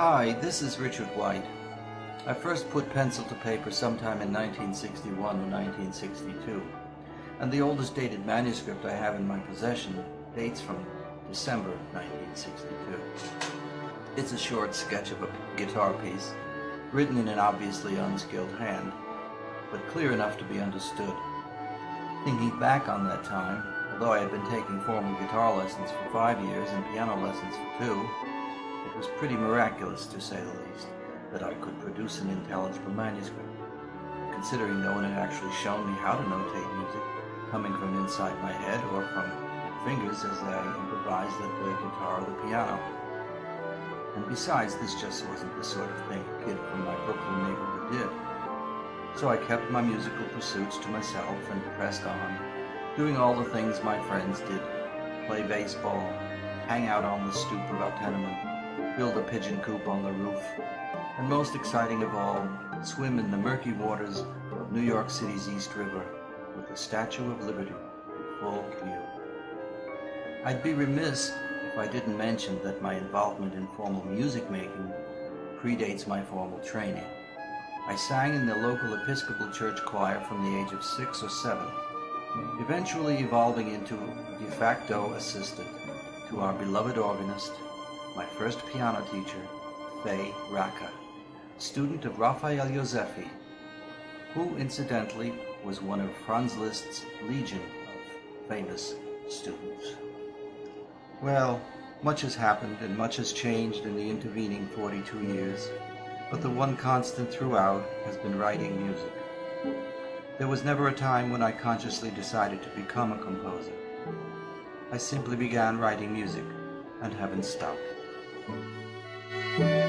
Hi, this is Richard White. I first put pencil to paper sometime in 1961 or 1962, and the oldest dated manuscript I have in my possession dates from December 1962. It's a short sketch of a guitar piece, written in an obviously unskilled hand, but clear enough to be understood. Thinking back on that time, although I had been taking formal guitar lessons for 5 years and piano lessons for 2, it was pretty miraculous, to say the least, that I could produce an intelligible manuscript, considering no one had actually shown me how to notate music, coming from inside my head or from my fingers as I improvised at the guitar or the piano. And besides, this just wasn't the sort of thing a kid from my Brooklyn neighborhood did. So I kept my musical pursuits to myself and pressed on, doing all the things my friends did: play baseball, hang out on the stoop of our tenement, build a pigeon coop on the roof, and most exciting of all, swim in the murky waters of New York City's East River with the Statue of Liberty in full view. I'd be remiss if I didn't mention that my involvement in formal music making predates my formal training. I sang in the local Episcopal church choir from the age of 6 or 7, eventually evolving into a de facto assistant to our beloved organist, my first piano teacher, Fay Raka, student of Raphael Yosefi, who incidentally was one of Franz Liszt's legion of famous students. Well, much has happened and much has changed in the intervening 42 years, but the one constant throughout has been writing music. There was never a time when I consciously decided to become a composer. I simply began writing music and haven't stopped.